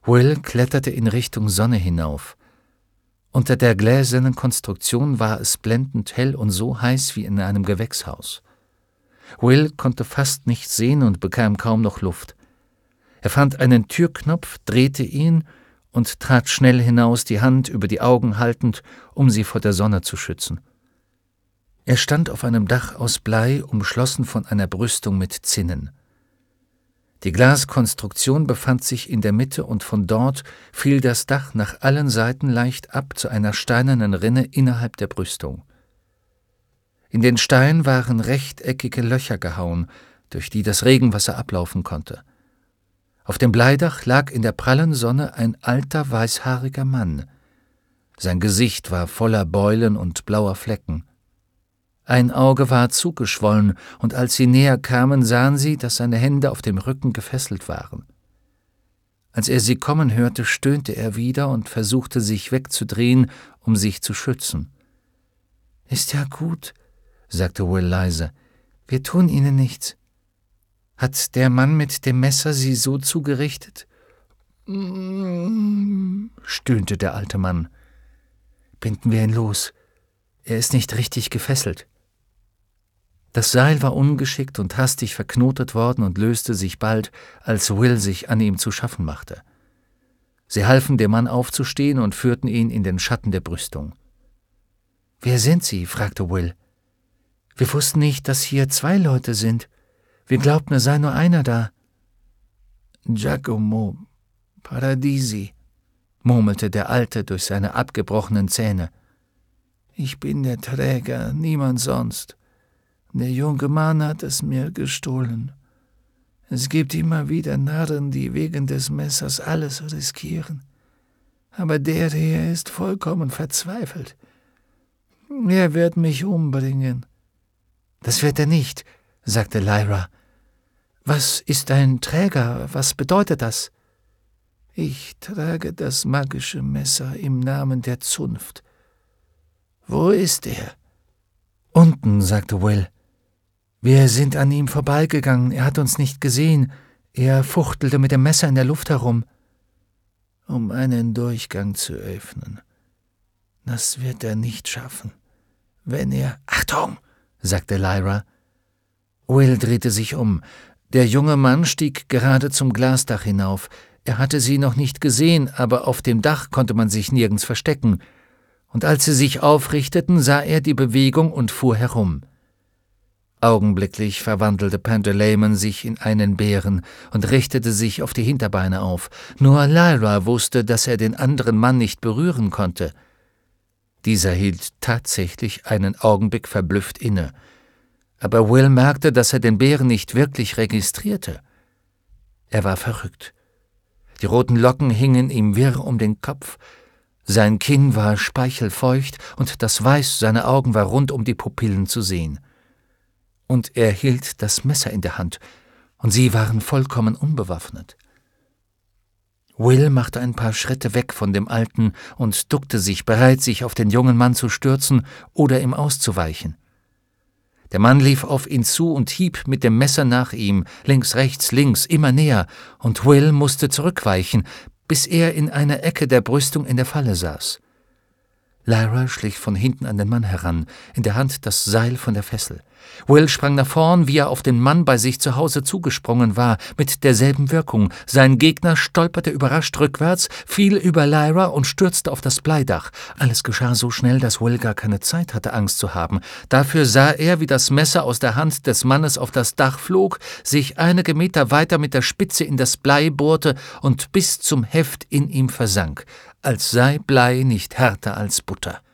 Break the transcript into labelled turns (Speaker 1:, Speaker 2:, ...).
Speaker 1: Will kletterte in Richtung Sonne hinauf. Unter der gläsernen Konstruktion war es blendend hell und so heiß wie in einem Gewächshaus. Will konnte fast nichts sehen und bekam kaum noch Luft. Er fand einen Türknopf, drehte ihn und trat schnell hinaus, die Hand über die Augen haltend, um sie vor der Sonne zu schützen. Er stand auf einem Dach aus Blei, umschlossen von einer Brüstung mit Zinnen. Die Glaskonstruktion befand sich in der Mitte und von dort fiel das Dach nach allen Seiten leicht ab zu einer steinernen Rinne innerhalb der Brüstung. In den Stein waren rechteckige Löcher gehauen, durch die das Regenwasser ablaufen konnte. Auf dem Bleidach lag in der prallen Sonne ein alter, weißhaariger Mann. Sein Gesicht war voller Beulen und blauer Flecken. Ein Auge war zugeschwollen, und als sie näher kamen, sahen sie, dass seine Hände auf dem Rücken gefesselt waren. Als er sie kommen hörte, stöhnte er wieder und versuchte, sich wegzudrehen, um sich zu schützen. »Ist ja gut«, sagte Will leise, »wir tun ihnen nichts. Hat der Mann mit dem Messer sie so zugerichtet?« stöhnte der alte Mann. »Binden wir ihn los. Er ist nicht richtig gefesselt.« Das Seil war ungeschickt und hastig verknotet worden und löste sich bald, als Will sich an ihm zu schaffen machte. Sie halfen dem Mann aufzustehen und führten ihn in den Schatten der Brüstung. »Wer sind Sie?« fragte Will. »Wir wussten nicht, dass hier 2 Leute sind. Wir glaubten, es sei nur einer da.« »Giacomo Paradisi«, murmelte der Alte durch seine abgebrochenen Zähne. »Ich bin der Träger, niemand sonst. Der junge Mann hat es mir gestohlen. Es gibt immer wieder Narren, die wegen des Messers alles riskieren. Aber der hier ist vollkommen verzweifelt. Er wird mich umbringen.« »Das wird er nicht«, sagte Lyra. »Was ist ein Träger? Was bedeutet das?« »Ich trage das magische Messer im Namen der Zunft. Wo ist er?« »Unten«, sagte Will. »Wir sind an ihm vorbeigegangen, er hat uns nicht gesehen. Er fuchtelte mit dem Messer in der Luft herum.« »Um einen Durchgang zu öffnen. Das wird er nicht schaffen. Wenn er...« »Achtung«, sagte Lyra. Will drehte sich um. Der junge Mann stieg gerade zum Glasdach hinauf. Er hatte sie noch nicht gesehen, aber auf dem Dach konnte man sich nirgends verstecken. Und als sie sich aufrichteten, sah er die Bewegung und fuhr herum. Augenblicklich verwandelte Pantaleimon sich in einen Bären und richtete sich auf die Hinterbeine auf. Nur Lyra wusste, dass er den anderen Mann nicht berühren konnte. Dieser hielt tatsächlich einen Augenblick verblüfft inne. Aber Will merkte, dass er den Bären nicht wirklich registrierte. Er war verrückt. Die roten Locken hingen ihm wirr um den Kopf, sein Kinn war speichelfeucht und das Weiß seiner Augen war rund um die Pupillen zu sehen. Und er hielt das Messer in der Hand, und sie waren vollkommen unbewaffnet. Will machte ein paar Schritte weg von dem Alten und duckte sich, bereit, sich auf den jungen Mann zu stürzen oder ihm auszuweichen. Der Mann lief auf ihn zu und hieb mit dem Messer nach ihm, links, rechts, links, immer näher, und Will musste zurückweichen, bis er in einer Ecke der Brüstung in der Falle saß. Lyra schlich von hinten an den Mann heran, in der Hand das Seil von der Fessel. Will sprang nach vorn, wie er auf den Mann bei sich zu Hause zugesprungen war, mit derselben Wirkung. Sein Gegner stolperte überrascht rückwärts, fiel über Lyra und stürzte auf das Bleidach. Alles geschah so schnell, dass Will gar keine Zeit hatte, Angst zu haben. Dafür sah er, wie das Messer aus der Hand des Mannes auf das Dach flog, sich einige Meter weiter mit der Spitze in das Blei bohrte und bis zum Heft in ihm versank, als sei Blei nicht härter als Butter.